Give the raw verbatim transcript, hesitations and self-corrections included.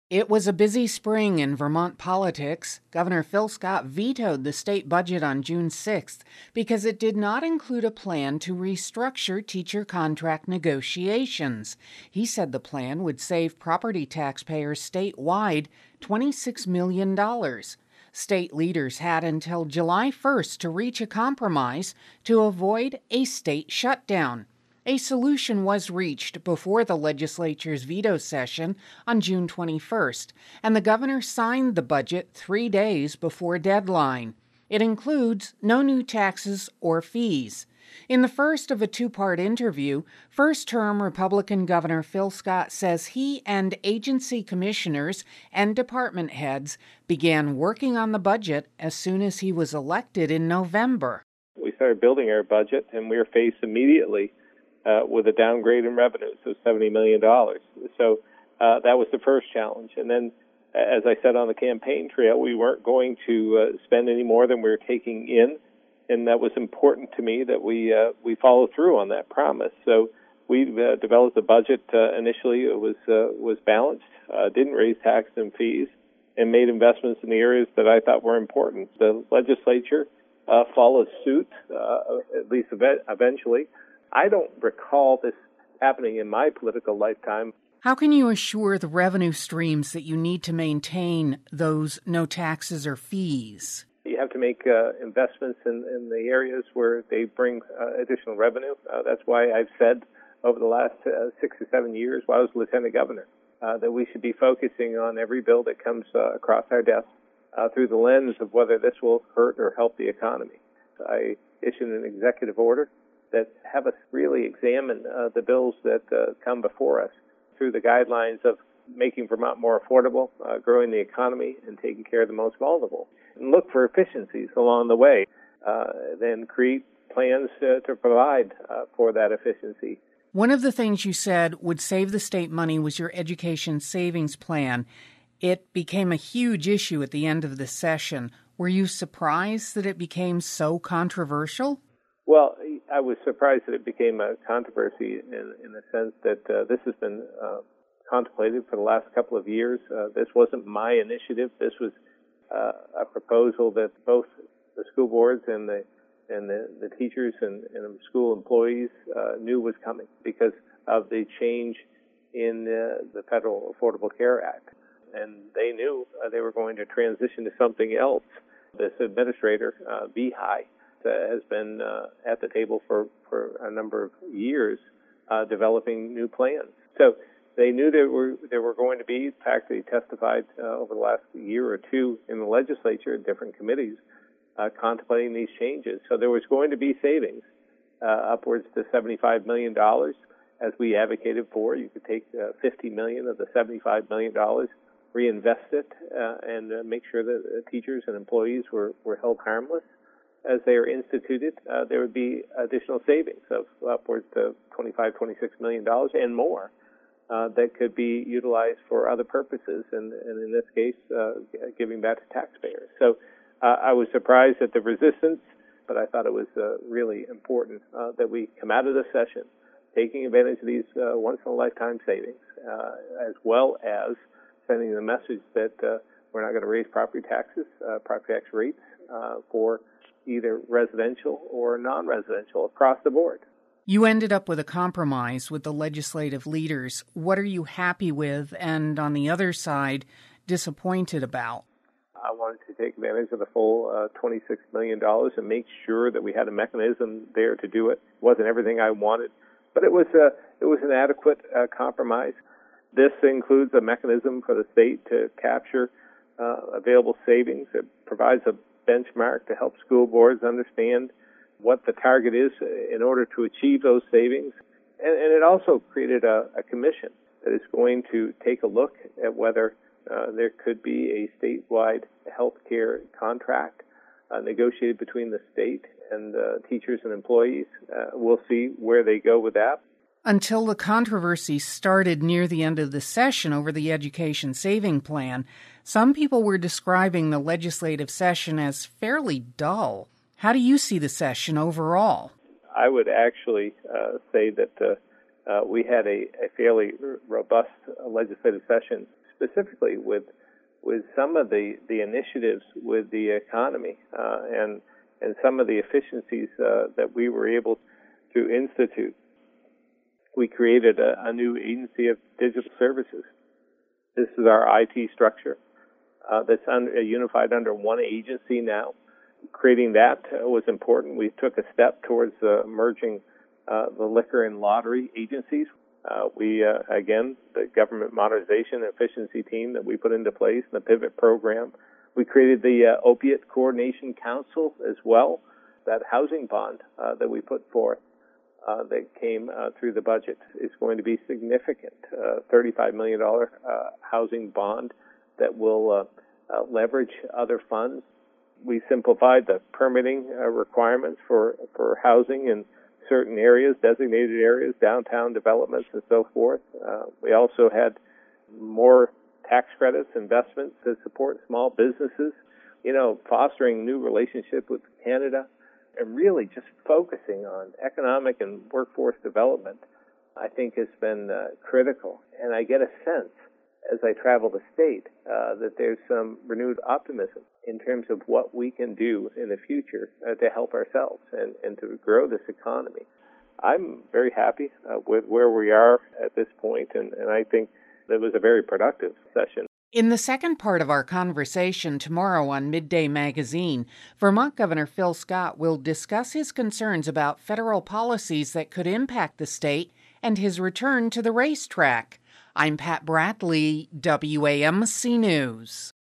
It was a busy spring in Vermont politics. Governor Phil Scott vetoed the state budget on June sixth because it did not include a plan to restructure teacher contract negotiations. He said the plan would save property taxpayers statewide twenty-six million dollars. State leaders had until July first to reach a compromise to avoid a state shutdown. A solution was reached before the legislature's veto session on June twenty-first, and the governor signed the budget three days before deadline. It includes no new taxes or fees. In the first of a two-part interview, first-term Republican Governor Phil Scott says he and agency commissioners and department heads began working on the budget as soon as he was elected in November. We started building our budget, and we were faced immediately Uh, with a downgrade in revenues of seventy million dollars. So uh, that was the first challenge. And then, as I said on the campaign trail, we weren't going to uh, spend any more than we were taking in, and that was important to me that we uh, we follow through on that promise. So we uh, developed the budget. Uh, initially, it was uh, was balanced, uh, didn't raise taxes and fees, and made investments in the areas that I thought were important. The legislature uh, followed suit, uh, at least ev- eventually. I don't recall this happening in my political lifetime. How can you assure the revenue streams that you need to maintain those no taxes or fees? You have to make uh, investments in, in the areas where they bring uh, additional revenue. Uh, that's why I've said over the last uh, six or seven years while I was lieutenant governor uh, that we should be focusing on every bill that comes uh, across our desk uh, through the lens of whether this will hurt or help the economy. I issued an executive order that have us really examine uh, the bills that uh, come before us through the guidelines of making Vermont more affordable, uh, growing the economy, and taking care of the most vulnerable. And look for efficiencies along the way, uh, then create plans uh, to provide uh, for that efficiency. One of the things you said would save the state money was your education savings plan. It became a huge issue at the end of the session. Were you surprised that it became so controversial? Well, I was surprised that it became a controversy in, in the sense that uh, this has been uh, contemplated for the last couple of years. Uh, this wasn't my initiative. This was uh, a proposal that both the school boards and the and the, the teachers and, and school employees uh, knew was coming because of the change in uh, the Federal Affordable Care Act. And they knew uh, they were going to transition to something else. This administrator, uh, Behi, Uh, has been uh, at the table for, for a number of years uh, developing new plans. So they knew there were there were going to be, in fact, they testified uh, over the last year or two in the legislature at different committees uh, contemplating these changes. So there was going to be savings uh, upwards to seventy-five million dollars as we advocated for. You could take uh, fifty million dollars of the seventy-five million dollars, reinvest it, uh, and uh, make sure that uh, teachers and employees were, were held harmless. As they are instituted, uh, there would be additional savings of upwards to twenty-five, twenty-six million dollars and more uh, that could be utilized for other purposes, and, and in this case, uh, giving back to taxpayers. So uh, I was surprised at the resistance, but I thought it was uh, really important uh, that we come out of this session taking advantage of these uh, once-in-a-lifetime savings, uh, as well as sending the message that uh, we're not going to raise property taxes, uh, property tax rates uh, for either residential or non-residential across the board. You ended up with a compromise with the legislative leaders. What are you happy with and, on the other side, disappointed about? I wanted to take advantage of the full uh, twenty-six million dollars and make sure that we had a mechanism there to do it. It wasn't everything I wanted, but it was, a, it was an adequate uh, compromise. This includes a mechanism for the state to capture uh, available savings. It provides a benchmark to help school boards understand what the target is in order to achieve those savings. And, and it also created a, a commission that is going to take a look at whether uh, there could be a statewide health care contract uh, negotiated between the state and uh, teachers and employees. Uh, we'll see where they go with that. Until the controversy started near the end of the session over the education saving plan, some people were describing the legislative session as fairly dull. How do you see the session overall? I would actually uh, say that uh, uh, we had a, a fairly r- robust uh, legislative session, specifically with with some of the, the initiatives with the economy uh, and and some of the efficiencies uh, that we were able to institute. We created a, a new agency of digital services. This is our I T structure uh, that's under, uh, unified under one agency now. Creating that uh, was important. We took a step towards uh, merging uh, the liquor and lottery agencies. Uh, we, uh, again, the government modernization and efficiency team that we put into place, the PIVOT program. We created the uh, Opiate Coordination Council as well. That housing bond uh, that we put forth uh, that came uh, through the budget is going to be significant. Uh, thirty-five million dollars uh, housing bond that will uh, uh, leverage other funds. We simplified the permitting uh, requirements for, for housing in certain areas, designated areas, downtown developments, and so forth. Uh, we also had more tax credits, investments to support small businesses, you know, fostering new relationship with Canada, and really just focusing on economic and workforce development, I think has been uh, critical. And I get a sense as I travel the state uh, that there's some renewed optimism in terms of what we can do in the future uh, to help ourselves and, and to grow this economy. I'm very happy uh, with where we are at this point, and, and I think it was a very productive session. In the second part of our conversation tomorrow on Midday Magazine, Vermont Governor Phil Scott will discuss his concerns about federal policies that could impact the state and his return to the racetrack. I'm Pat Bradley, W A M C News.